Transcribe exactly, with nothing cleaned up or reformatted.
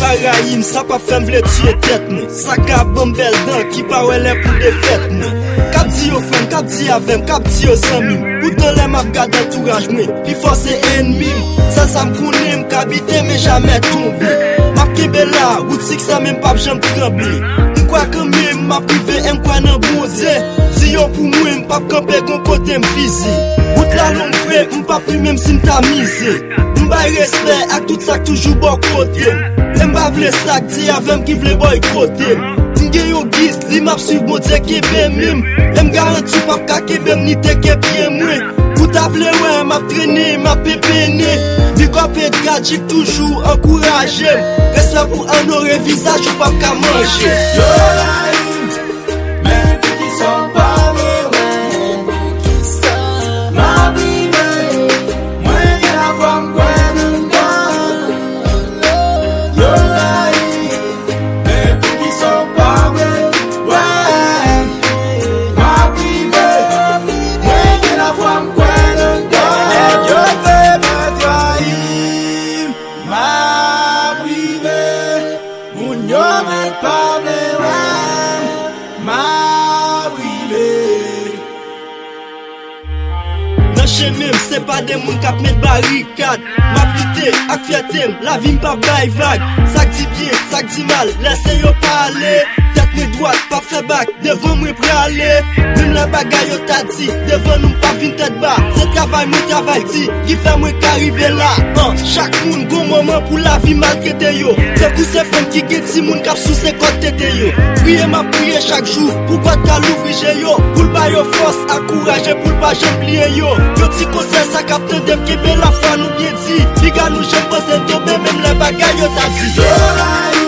Barayim, ça pas fait m'vle tuer tête nous. Ça ka bon bel dent qui pa wè lè pour défaite nous. Kap di yo frère, kap di avem, kap di yo zami. Pourtant les m'a gade entourage moi, pi force ennemi. Ça ça m'koune m'kabite mais jamais tombé. M'a kebe là, boutique ça même pas j'aime trembler. M'kwa quand même m'a privé, m'kwa nan bon Dieu. Si yo pour moi m'pa camper gon côté m'fizi. Bout la longue frère, m'pa plus même si m'ta misé. M'ba respect ak tout ça toujours bon côté. M'ba vle sak di avem ki vle boykotter. M'ge yo guide, li m'a suiv mon Dieu qui ben mim. M'm garanti pas ka ke ben ni te ke bien moi. Tout a vle ouais, m'a traîné, m'a pépéné. Big up et gadget toujours encouragé. Reste pour honorer visage ou pas ka manger. Yo la mais qui sont pas c'est pas des moun k'ap met barricade. Ma pité ak fierté, la vie m'pa bay vague. Ça dit bien, ça dit mal, laissez yo parler. Tête moi droite, pas fait bac, devant moi praler. Même la bagaille yo t'a dit, devant nous pas vin tête bas. C'est travail moi travail dit, qui fait moi qu'arriver là. Hein, chaque moun bon moment pour la vie maltraité yo. C'est pour ces femmes qui get si moun k'ap sous ses côtes tété yo. Prier m'a prier chaque jour, pourquoi t'as l'ouvrir yo. Pour le bail yo force, encourager pour le pas j'oublier yo. Yo ti conseil ça capte dem qui belle la foi nous bien dit. Liga nous j'aime pas c'est tomber même les bagailles yo t'a dit.